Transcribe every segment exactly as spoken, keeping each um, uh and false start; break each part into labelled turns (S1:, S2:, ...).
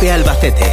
S1: Cope Albacete.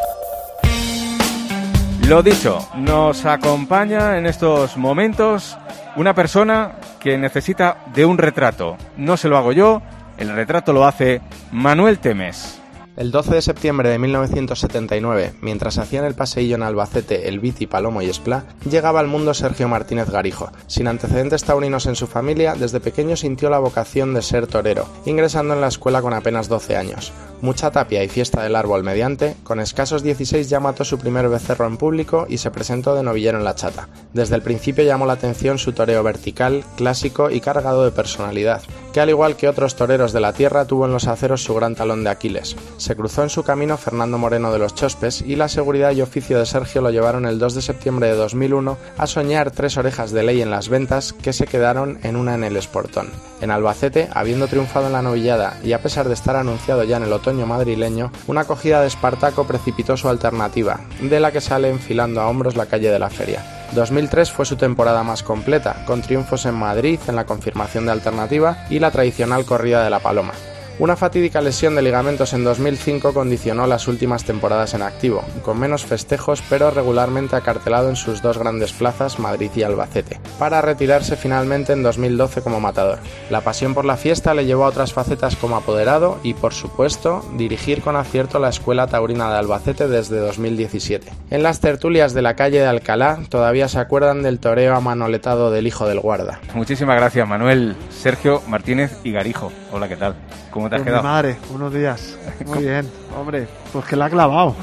S2: Lo dicho, nos acompaña en estos momentos una persona que necesita de un retrato. No se lo hago yo, el retrato lo hace Manuel Temes.
S3: El doce de septiembre de mil novecientos setenta y nueve, mientras hacían el paseillo en Albacete, El Biti, Palomo y Esplá, llegaba al mundo Sergio Martínez Garijo. Sin antecedentes taurinos en su familia, desde pequeño sintió la vocación de ser torero, ingresando en la escuela con apenas doce años. Mucha tapia y fiesta del árbol mediante, con escasos dieciséis ya mató su primer becerro en público y se presentó de novillero en la Chata. Desde el principio llamó la atención su toreo vertical, clásico y cargado de personalidad, que al igual que otros toreros de la tierra tuvo en los aceros su gran talón de Aquiles. Se cruzó en su camino Fernando Moreno de los Chospes y la seguridad y oficio de Sergio lo llevaron el dos de septiembre de dos mil uno a soñar tres orejas de ley en las ventas que se quedaron en una en el Esportón. En Albacete, habiendo triunfado en la novillada y a pesar de estar anunciado ya en el otoño madrileño, una acogida de Espartaco precipitó su alternativa, de la que sale enfilando a hombros la calle de la Feria. dos mil tres fue su temporada más completa, con triunfos en Madrid, en la confirmación de Alternativa y la tradicional corrida de la Paloma. Una fatídica lesión de ligamentos en dos mil cinco condicionó las últimas temporadas en activo, con menos festejos pero regularmente acartelado en sus dos grandes plazas, Madrid y Albacete, para retirarse finalmente en dos mil doce como matador. La pasión por la fiesta le llevó a otras facetas como apoderado y, por supuesto, dirigir con acierto la Escuela Taurina de Albacete desde dos mil diecisiete. En las tertulias de la calle de Alcalá todavía se acuerdan del toreo amanoletado del hijo del guarda.
S2: Muchísimas gracias, Manuel. Sergio Martínez y Garijo. Hola, ¿qué tal? ¿Cómo te has quedado?
S4: Mi madre, buenos días. Muy bien, hombre, pues que la ha clavado.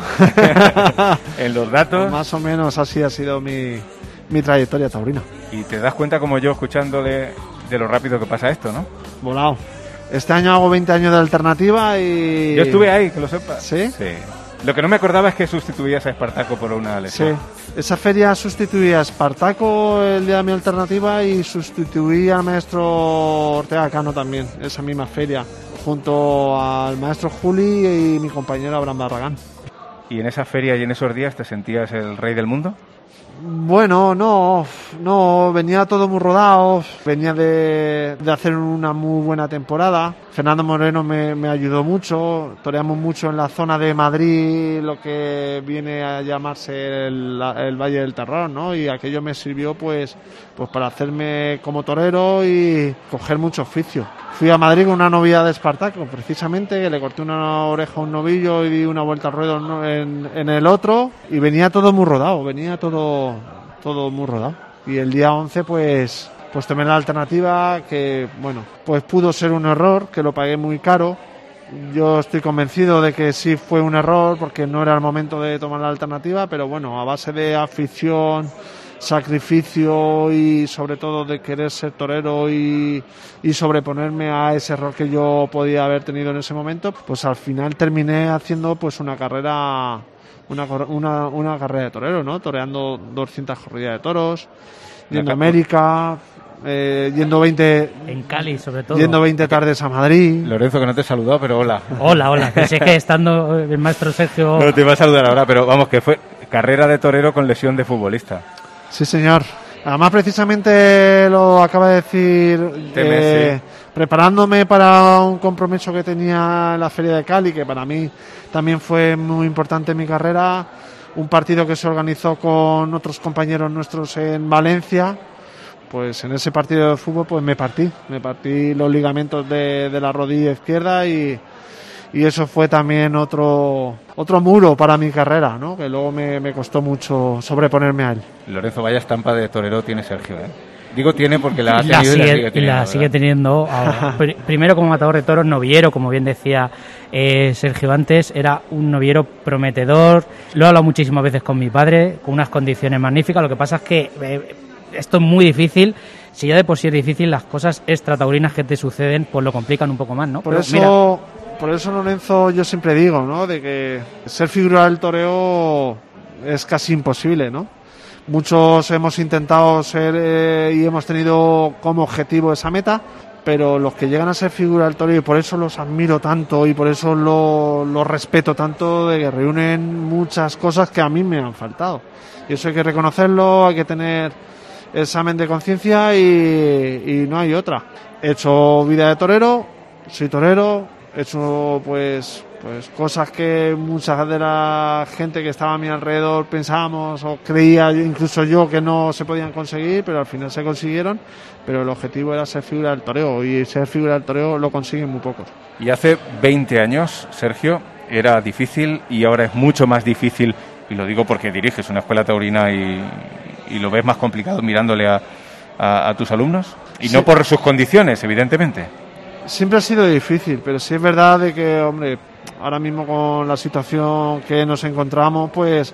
S2: En los datos.
S4: Pues más o menos así ha sido mi, mi trayectoria taurina.
S2: Y te das cuenta, como yo, escuchándole, de lo rápido que pasa esto, ¿no?
S4: Volado. Este año hago veinte años de Alternativa y...
S2: Yo estuve ahí, que lo sepas.
S4: ¿Sí?
S2: Sí. Lo que no me acordaba es que sustituías a Espartaco por una lesión.
S4: Sí. Esa feria sustituía a Espartaco el día de mi Alternativa y sustituí al maestro Ortega Cano también, esa misma feria, junto al maestro Juli y mi compañero Abraham Barragán.
S2: ¿Y en esa feria y en esos días te sentías el rey del mundo?
S4: Bueno, no, no, venía todo muy rodado, venía de, de hacer una muy buena temporada. Fernando Moreno me, me ayudó mucho, toreamos mucho en la zona de Madrid, lo que viene a llamarse el, el Valle del Terror, ¿no? Y aquello me sirvió pues, pues para hacerme como torero y coger mucho oficio. Fui a Madrid con una novia de Espartaco, precisamente, que le corté una oreja a un novillo y di una vuelta al ruedo en, en el otro, y venía todo muy rodado, venía todo, todo muy rodado. Y el día once, pues, pues tomé la Alternativa, que, bueno, pues pudo ser un error, que lo pagué muy caro. Yo estoy convencido de que sí fue un error, porque no era el momento de tomar la Alternativa, pero bueno, a base de afición, sacrificio y sobre todo de querer ser torero y, y sobreponerme a ese error que yo podía haber tenido en ese momento, pues al final terminé haciendo pues una carrera una, una, una carrera de torero, ¿no? Toreando doscientas corridas de toros, yendo a América, eh, yendo veinte
S5: en Cali sobre todo,
S4: yendo veinte tardes a Madrid.
S2: Lorenzo, que no te he saludado, pero hola.
S5: Hola, hola, que sé que estando el maestro Sergio...
S2: No te iba a saludar ahora, pero vamos, que fue carrera de torero con lesión de futbolista.
S4: Sí, señor. Además, precisamente lo acaba de decir, eh, sí. Preparándome para un compromiso que tenía en la Feria de Cali, que para mí también fue muy importante en mi carrera, un partido que se organizó con otros compañeros nuestros en Valencia. Pues en ese partido de fútbol pues me partí, me partí los ligamentos de, de la rodilla izquierda y... y eso fue también otro otro muro para mi carrera, ¿no? Que luego me, me costó mucho sobreponerme a él.
S2: Lorenzo, vaya estampa de torero tiene Sergio, ¿eh? Digo tiene porque la ha tenido
S5: la sigue,
S2: y la sigue teniendo.
S5: La sigue teniendo ahora. Primero como matador de toros, noviero, como bien decía eh, Sergio antes, era un noviero prometedor. Lo he hablado muchísimas veces con mi padre, con unas condiciones magníficas. Lo que pasa es que eh, esto es muy difícil. Si ya de por sí es difícil, las cosas extrataurinas que te suceden pues lo complican un poco más, ¿no?
S4: Por
S5: Pero,
S4: eso...
S5: mira,
S4: Por eso, Lorenzo, yo siempre digo, ¿no? De que ser figura del toreo es casi imposible, ¿no? Muchos hemos intentado ser eh, y hemos tenido como objetivo esa meta, pero los que llegan a ser figura del toreo, y por eso los admiro tanto y por eso los lo respeto tanto, de que reúnen muchas cosas que a mí me han faltado. Y eso hay que reconocerlo, hay que tener examen de conciencia y, y no hay otra. He hecho vida de torero, soy torero, he hecho pues pues cosas que mucha de la gente que estaba a mi alrededor pensábamos o creía incluso yo que no se podían conseguir, pero al final se consiguieron. Pero el objetivo era ser figura del toreo, y ser figura del toreo lo consiguen muy pocos.
S2: Y hace veinte años, Sergio, era difícil y ahora es mucho más difícil, y lo digo porque diriges una escuela taurina y, y lo ves más complicado mirándole a, a, a tus alumnos, y sí. No por sus condiciones, evidentemente.
S4: Siempre ha sido difícil, pero sí es verdad de que, hombre, ahora mismo con la situación que nos encontramos, pues,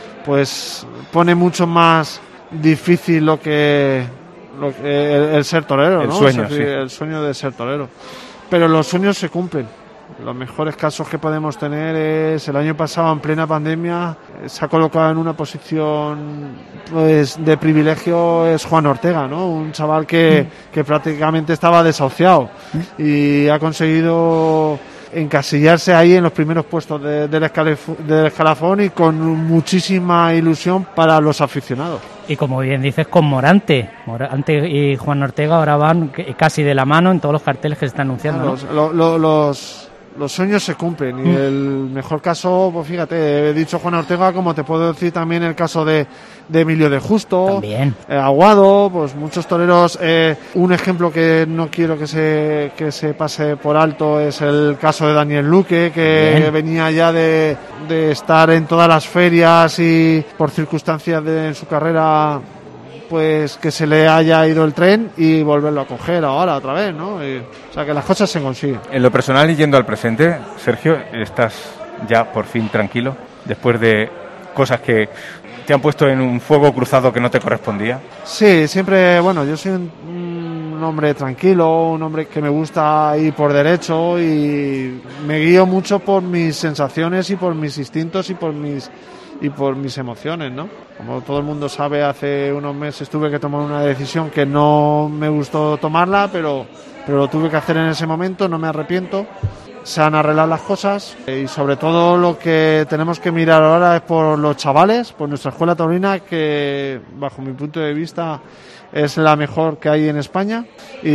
S4: pues pone mucho más difícil lo que, lo que el, el ser torero,
S2: el
S4: ¿no?
S2: Sueño,
S4: o sea,
S2: sí.
S4: El sueño de ser torero. Pero los sueños se cumplen. Los mejores casos que podemos tener es el año pasado, en plena pandemia, se ha colocado en una posición pues de privilegio, es Juan Ortega, ¿no? Un chaval que, que prácticamente estaba desahuciado y ha conseguido encasillarse ahí en los primeros puestos de, del, escalaf- del escalafón, y con muchísima ilusión para los aficionados.
S5: Y como bien dices, con Morante. Morante y Juan Ortega ahora van casi de la mano en todos los carteles que se están anunciando,
S4: Los,
S5: ¿no?
S4: lo, lo, los, los sueños se cumplen, y
S5: Mm.
S4: el mejor caso, pues fíjate, he dicho Juan Ortega, como te puedo decir también el caso de, de Emilio de Justo,
S5: También.
S4: eh, Aguado, pues muchos toreros. Eh, un ejemplo que no quiero que se, que se pase por alto es el caso de Daniel Luque, que
S5: Bien.
S4: venía ya de, de estar en todas las ferias y por circunstancias de en su carrera, pues que se le haya ido el tren, y volverlo a coger ahora otra vez, ¿no? Y, o sea, que las cosas se consiguen.
S2: En lo personal y yendo al presente, Sergio, ¿estás ya por fin tranquilo después de cosas que te han puesto en un fuego cruzado que no te correspondía?
S4: Sí, siempre, bueno, yo soy un, un hombre tranquilo, un hombre que me gusta ir por derecho, y me guío mucho por mis sensaciones y por mis instintos y por mis y por mis emociones, ¿no? Como todo el mundo sabe, hace unos meses tuve que tomar una decisión que no me gustó tomarla, pero, pero lo tuve que hacer en ese momento, no me arrepiento. Se han arreglado las cosas, y sobre todo lo que tenemos que mirar ahora es por los chavales, por nuestra escuela taurina, que bajo mi punto de vista es la mejor que hay en España,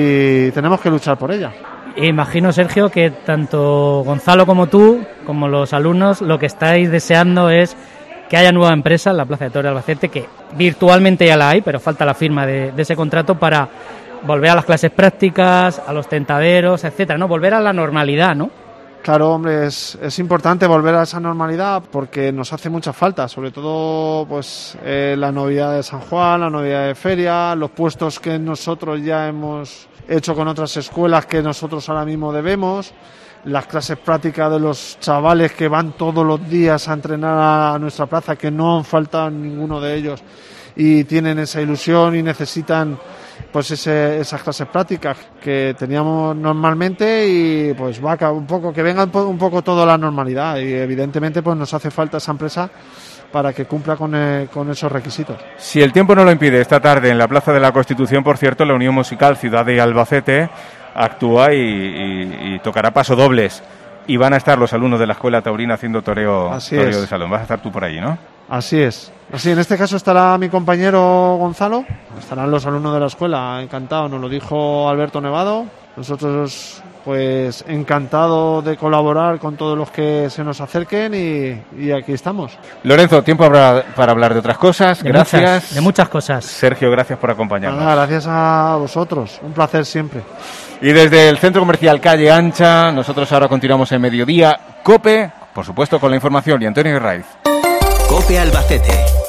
S4: y tenemos que luchar por ella.
S5: Imagino, Sergio, que tanto Gonzalo como tú, como los alumnos, lo que estáis deseando es que haya nueva empresa en la Plaza de Toros de Albacete, que virtualmente ya la hay, pero falta la firma de, de ese contrato para volver a las clases prácticas, a los tentaderos, etcétera, ¿no? Volver a la normalidad, ¿no?
S4: Claro, hombre, es, es importante volver a esa normalidad porque nos hace mucha falta, sobre todo pues eh, la novedad de San Juan, la novedad de feria, los puestos que nosotros ya hemos hecho con otras escuelas que nosotros ahora mismo debemos, las clases prácticas de los chavales que van todos los días a entrenar a nuestra plaza, que no han faltado ninguno de ellos y tienen esa ilusión y necesitan pues ese, esas clases prácticas que teníamos normalmente, y pues va a un poco que venga un poco toda la normalidad, y evidentemente pues nos hace falta esa empresa para que cumpla con, eh, con esos requisitos.
S2: Si el tiempo no lo impide, esta tarde en la Plaza de la Constitución, por cierto, la Unión Musical Ciudad de Albacete actúa y, y, y tocará pasodobles, y van a estar los alumnos de la Escuela Taurina haciendo toreo, toreo de salón. Vas a estar tú por allí, ¿no?
S4: Así es. Así, en este caso estará mi compañero Gonzalo, estarán los alumnos de la escuela, encantado, nos lo dijo Alberto Nevado. Nosotros, pues, encantado de colaborar con todos los que se nos acerquen, y, y aquí estamos.
S2: Lorenzo, tiempo habrá para hablar de otras cosas.
S5: De
S2: gracias.
S5: Muchas, de muchas cosas.
S2: Sergio, gracias por acompañarnos.
S4: Nada, gracias a vosotros, un placer siempre.
S2: Y desde el Centro Comercial Calle Ancha, nosotros ahora continuamos en Mediodía COPE, por supuesto con la información, y Antonio Herraiz.
S1: COPE Albacete.